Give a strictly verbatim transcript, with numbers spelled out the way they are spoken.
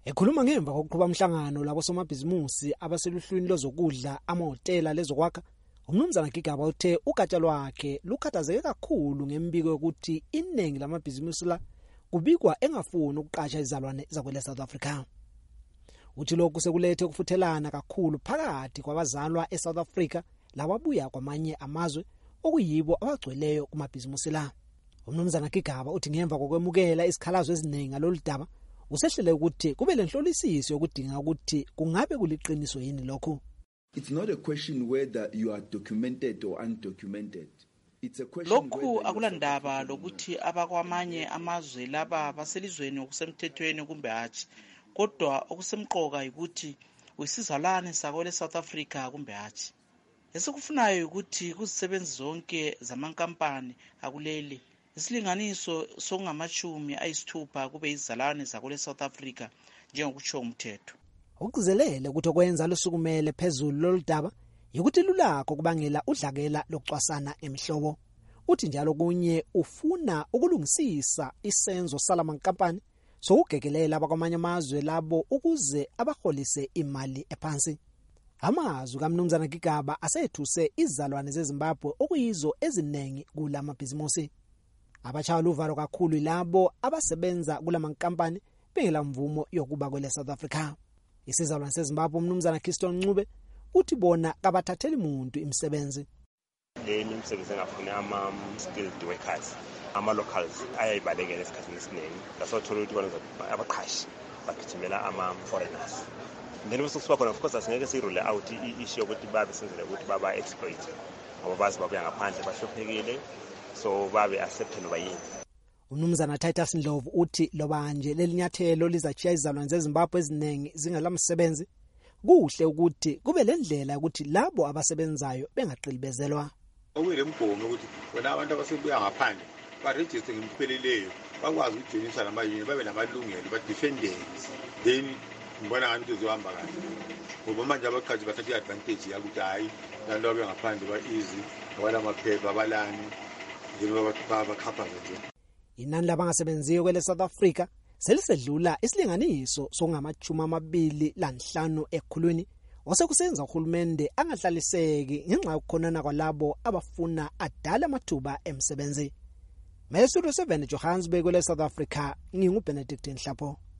Ekhuluma ngemva kokuqhuba umhlangano labo somabhizimusi abaseluhlwini lozokudla amahotela lezokwakha, umnumzana Gigaba uthe ugatsha lwakhe lukhathazeke kakhulu ngembiko yokuthi iningi lamabhizimusi la kubikwa engafuni ukuqasha izalwane zakwele South Africa. Uthi lokhu sekulethe ukufuthelana kakhulu phakathi kwabazalwa eSouth Africa lababuya kwamanye amazwe okuyibo abagcweleyo kumabhizimusi la. Umnumzana Gigaba uthi ngemva kokwemukela isikhalazo eziningi ngaloludaba usehlele ukuthi kube lenhlolisiso yokudinga ukuthi kungabe kuliqiniso yini lokho. It's not a question whether you are documented or undocumented. It's a question lokhu akulandaba lokuthi abakwamanye amazwe laba baselizweni okusemthethweni kumbe hatshi, kodwa okusemqoka ukuthi usizalwane sakwele South Africa kumbe hatshi. Esikufunayo ukuthi kuzisebenzi zonke zamankampani akuleli isilinganiso songamachumi ayisithupha kube izalwane zakwele South Africa njengokutsho umthetho. Ukuzelele ukuthi okwenza losukumele phezulu loludaba ukuthi lulakho kubangela udlakela lokucwasana emihlobo. Uthi njalo kunye ufuna ukulungisisa isenzo salamankampani sokugekelela abakwamanye amazwe labo ukuze abaholise imali ephansi. Amazwi kaMnumzana Gigaba asethuse izalwane zeZimbabwe okuyizo ezinengi kulamabhizimusi. Abachaya luvalo kakhulu labo abasebenza kulamankampani bengela mvumo yokuba kwele South Africa. Isizalwane seZimbabwe umnumzana Kiston Ncube uthi bona kabathatheli umuntu imisebenzi. Leni imisebenzi engafuni ama skilled workers, ama locals ayayibalekela esikhathini esiningi. Lasothola ukuthi bona abaqhashi bagijimela ama foreigners. Then kusukuba khona of course asingeke sirule out i-issue ukuthi babe senzele ukuthi baba exploit. Ngoba bazi babuya ngaphandle bahlophekile so babe accepted bayini. Umnumzana Titus Ndlovu uthi loba nje lelinyathelo lizachiya izalwane zeZimbabwe ezinengi zingalamsebenzi, kuhle ukuthi kube lendlela ukuthi labo abasebenzayo bengaqilibezelwa. Okuyile mgomo ukuthi wena abantu abasebuya ngaphandle ba register ngempheleleyo bakwazi ukujoinisa namayini babe namalungelo ba defenders, then ngibona ngathi uzohamba kahle. Ngoba manje abaqhaji bathatha advantage yakuthi hayi labo ababuya ngaphandle ba easy abala maphepha abalani njengoba bakhapha nje. Inani labangasebenziyo kwele South Africa selisedlula isilinganiso songamachumi amabili lanhlanu ekhulwini osekusenza uhulumende angahlaliseki ngenxa yokukhonana kwalabo abafuna adala amathuba emsebenzi. Mesudu seven Johannesburg kwele South Africa, ngingu Benedict Nhlapho.